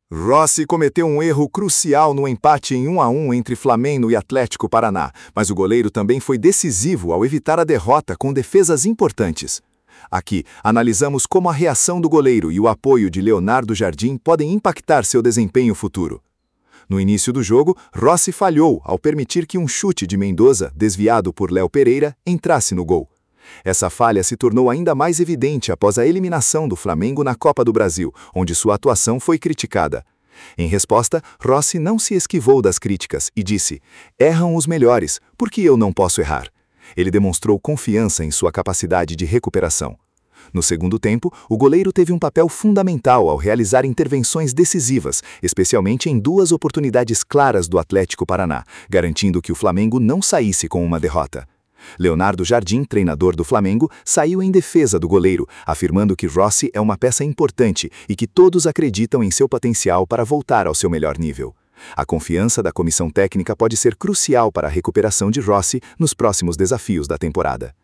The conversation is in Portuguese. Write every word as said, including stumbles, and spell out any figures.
Rossi cometeu um erro crucial no empate em um a um entre Flamengo e Atlético Paraná, mas o goleiro também foi decisivo ao evitar a derrota com defesas importantes. Aqui, analisamos como a reação do goleiro e o apoio de Leonardo Jardim podem impactar seu desempenho futuro. No início do jogo, Rossi falhou ao permitir que um chute de Mendoza, desviado por Léo Pereira, entrasse no gol. Essa falha se tornou ainda mais evidente após a eliminação do Flamengo na Copa do Brasil, onde sua atuação foi criticada. Em resposta, Rossi não se esquivou das críticas e disse: "Erram os melhores, por que eu não posso errar?" Ele demonstrou confiança em sua capacidade de recuperação. No segundo tempo, o goleiro teve um papel fundamental ao realizar intervenções decisivas, especialmente em duas oportunidades claras do Atlético Paraná, garantindo que o Flamengo não saísse com uma derrota. Leonardo Jardim, treinador do Flamengo, saiu em defesa do goleiro, afirmando que Rossi é uma peça importante e que todos acreditam em seu potencial para voltar ao seu melhor nível. A confiança da comissão técnica pode ser crucial para a recuperação de Rossi nos próximos desafios da temporada.